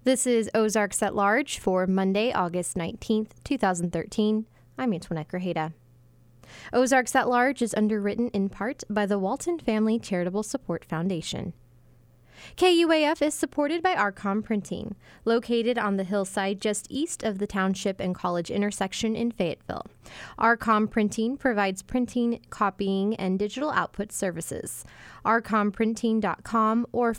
This is Ozarks at Large for Monday, August 19th, 2013. I'm Antoinette Grajeda. Ozarks at Large is underwritten in part by the Walton Family Charitable Support Foundation. KUAF is supported by Arcom Printing, located on the hillside just east of the Township and College intersection in Fayetteville. Arcom Printing provides printing, copying, and digital output services. arcomprinting.com or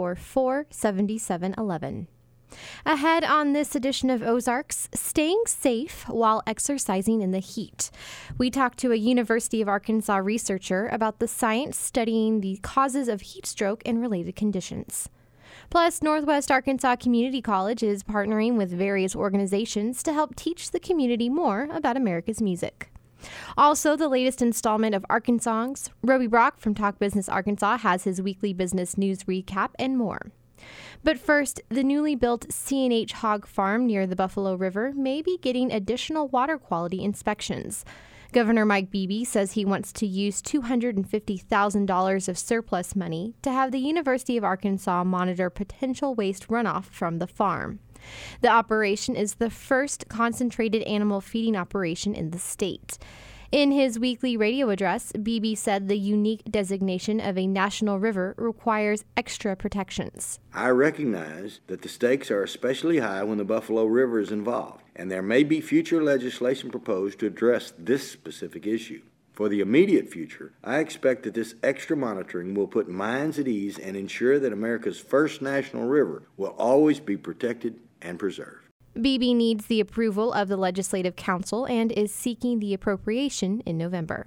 444-7711. Ahead on this edition of Ozarks, staying safe while exercising in the heat. We talked to a University of Arkansas researcher about the science studying the causes of heat stroke and related conditions. Plus, Northwest Arkansas Community College is partnering with various organizations to help teach the community more about America's music. Also, the latest installment of Arkansongs. Roby Brock from Talk Business Arkansas has his weekly business news recap and more. But first, the newly built C&H Hog Farm near the Buffalo River may be getting additional water quality inspections. Governor Mike Beebe says he wants to use $250,000 of surplus money to have the University of Arkansas monitor potential waste runoff from the farm. The operation is the first concentrated animal feeding operation in the state. In his weekly radio address, Beebe said the unique designation of a national river requires extra protections. I recognize that the stakes are especially high when the Buffalo River is involved, and there may be future legislation proposed to address this specific issue. For the immediate future, I expect that this extra monitoring will put minds at ease and ensure that America's first national river will always be protected and preserved. Beebe needs the approval of the Legislative Council and is seeking the appropriation in November.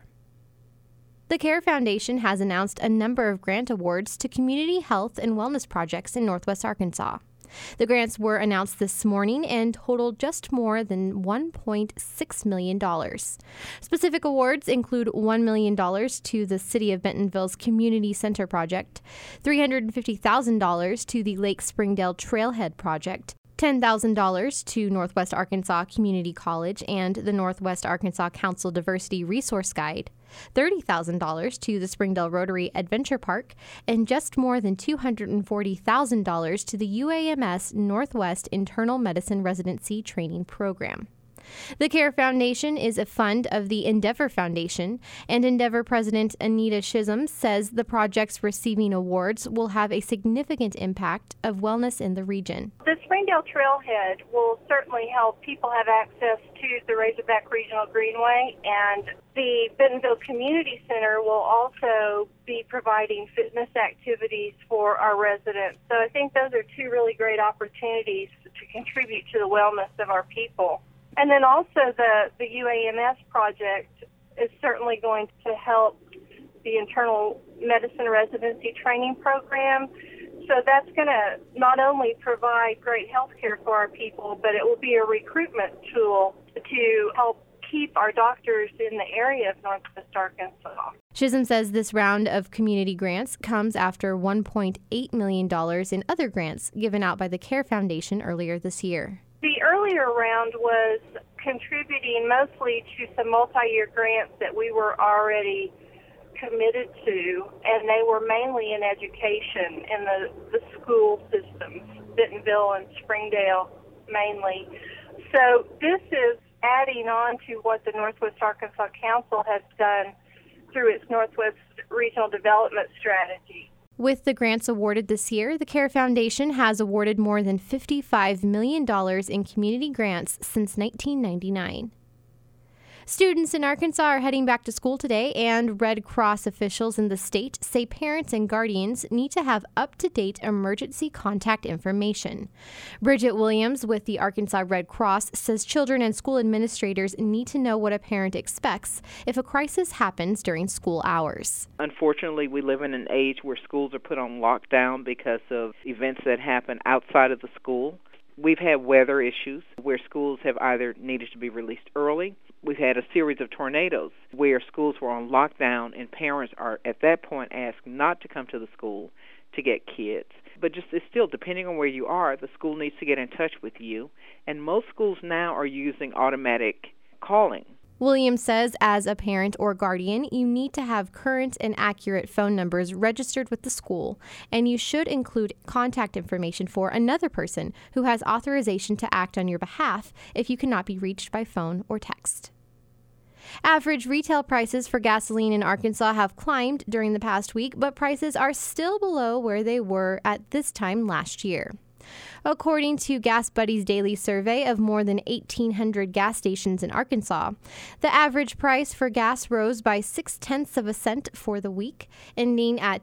The CARE Foundation has announced a number of grant awards to community health and wellness projects in Northwest Arkansas. The grants were announced this morning and totaled just more than $1.6 million. Specific awards include $1 million to the City of Bentonville's Community Center Project, $350,000 to the Lake Springdale Trailhead Project, $10,000 to Northwest Arkansas Community College and the Northwest Arkansas Council Diversity Resource Guide, $30,000 to the Springdale Rotary Adventure Park, and just more than $240,000 to the UAMS Northwest Internal Medicine Residency Training Program. The CARE Foundation is a fund of the Endeavor Foundation, and Endeavor President Anita Chisholm says the projects receiving awards will have a significant impact of wellness in the region. The Springdale Trailhead will certainly help people have access to the Razorback Regional Greenway, and the Bentonville Community Center will also be providing fitness activities for our residents. So I think those are two really great opportunities to contribute to the wellness of our people. And then also the UAMS project is certainly going to help the internal medicine residency training program. So that's going to not only provide great health care for our people, but it will be a recruitment tool to help keep our doctors in the area of Northwest Arkansas. Chisholm says this round of community grants comes after $1.8 million in other grants given out by the CARE Foundation earlier this year. The earlier round was contributing mostly to some multi-year grants that we were already committed to, and they were mainly in education in the school systems, Bentonville and Springdale mainly. So this is adding on to what the Northwest Arkansas Council has done through its Northwest Regional Development Strategy. With the grants awarded this year, the CARE Foundation has awarded more than $55 million in community grants since 1999. Students in Arkansas are heading back to school today, and Red Cross officials in the state say parents and guardians need to have up-to-date emergency contact information. Bridget Williams with the Arkansas Red Cross says children and school administrators need to know what a parent expects if a crisis happens during school hours. Unfortunately, we live in an age where schools are put on lockdown because of events that happen outside of the school. We've had weather issues where schools have either needed to be released early. We've had a series of tornadoes where schools were on lockdown and parents are at that point asked not to come to the school to get kids. But just it's still, depending on where you are, the school needs to get in touch with you. And most schools now are using automatic calling. Williams says as a parent or guardian, you need to have current and accurate phone numbers registered with the school, and you should include contact information for another person who has authorization to act on your behalf if you cannot be reached by phone or text. Average retail prices for gasoline in Arkansas have climbed during the past week, but prices are still below where they were at this time last year. According to Gas Buddy's daily survey of more than 1,800 gas stations in Arkansas, the average price for gas rose by 0.6 cents for the week, ending at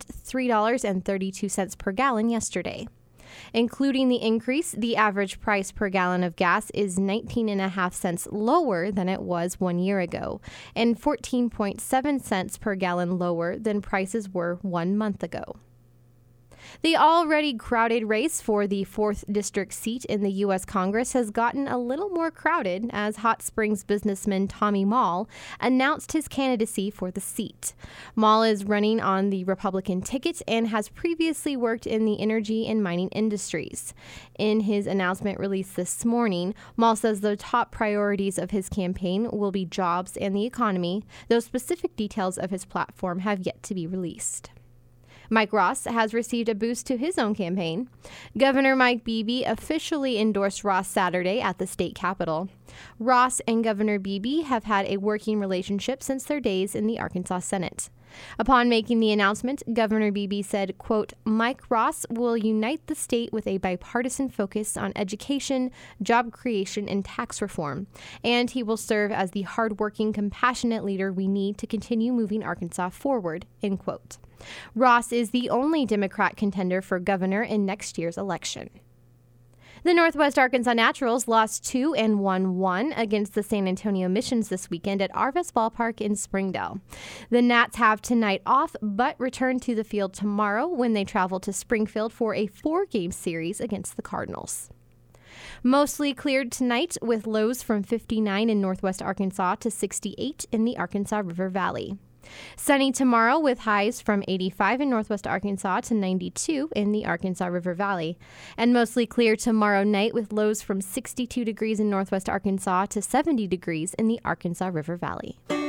$3.32 per gallon yesterday. Including the increase, the average price per gallon of gas is 19.5 cents lower than it was 1 year ago, and 14.7 cents per gallon lower than prices were 1 month ago. The already crowded race for the 4th District seat in the U.S. Congress has gotten a little more crowded as Hot Springs businessman Tommy Moll announced his candidacy for the seat. Moll is running on the Republican ticket and has previously worked in the energy and mining industries. In his announcement released this morning, Moll says the top priorities of his campaign will be jobs and the economy, though specific details of his platform have yet to be released. Mike Ross has received a boost to his own campaign. Governor Mike Beebe officially endorsed Ross Saturday at the state capitol. Ross and Governor Beebe have had a working relationship since their days in the Arkansas Senate. Upon making the announcement, Governor Beebe said, quote, "Mike Ross will unite the state with a bipartisan focus on education, job creation, and tax reform, and he will serve as the hardworking, compassionate leader we need to continue moving Arkansas forward," end quote. Ross is the only Democrat contender for governor in next year's election. The Northwest Arkansas Naturals lost 2 and won 1 against the San Antonio Missions this weekend at Arvis Ballpark in Springdale. The Nats have tonight off, but return to the field tomorrow when they travel to Springfield for a 4-game series against the Cardinals. Mostly cleared tonight with lows from 59 in Northwest Arkansas to 68 in the Arkansas River Valley. Sunny tomorrow with highs from 85 in Northwest Arkansas to 92 in the Arkansas River Valley. And mostly clear tomorrow night with lows from 62 degrees in Northwest Arkansas to 70 degrees in the Arkansas River Valley.